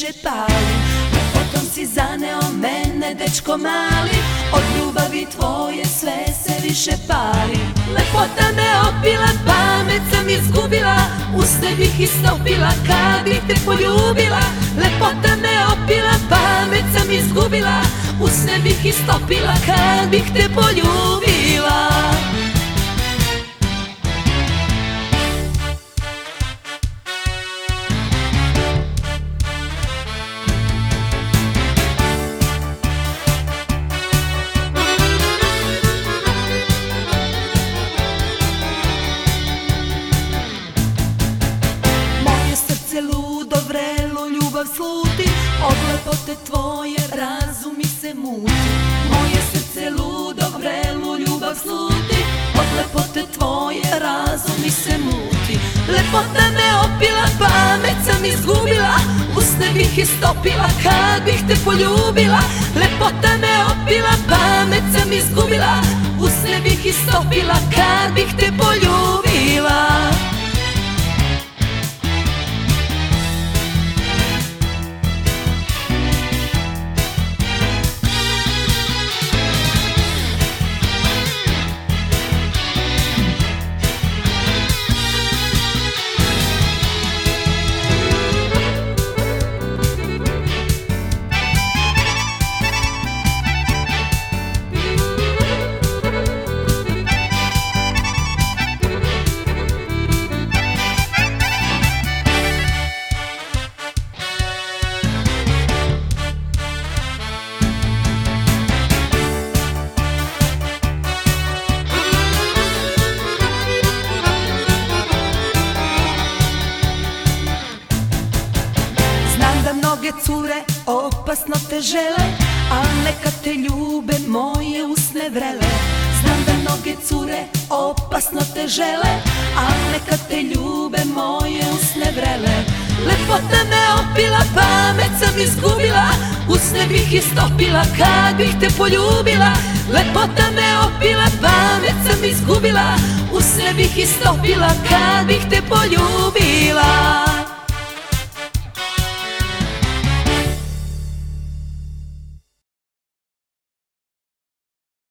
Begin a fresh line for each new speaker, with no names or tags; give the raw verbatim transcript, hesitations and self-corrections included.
više pali. Potom si zaneo mene, dečko mali, od ljubavi tvoje sve se više pali. Lepota me opila, pamet sam izgubila, usne bih istopila kad bih te poljubila. Lepota me opila, pamet sam izgubila, usne bih istopila kad bih te poljubila. Ludo vrelo ljubav sluti, od lepote tvoje razum mi se muti. Moje srce ludo vrelo ljubav sluti, od lepote tvoje razum mi se muti. Lepota me opila, pamet sam izgubila, usne bih istopila kad bih te poljubila. Lepota me opila, pamet sam izgubila, usne bih istopila kad bih te poljubila. Mnoge cure opasno te žele, al neka te ljube moje usne vrele. Znam da mnoge cure opasno te žele, al neka te ljube moje usne vrele. Lepota me opila, pamet sam izgubila, usne bih istopila kad bih te poljubila. Lepota me opila, pamet sam izgubila, usne bih istopila kad bih te poljubila.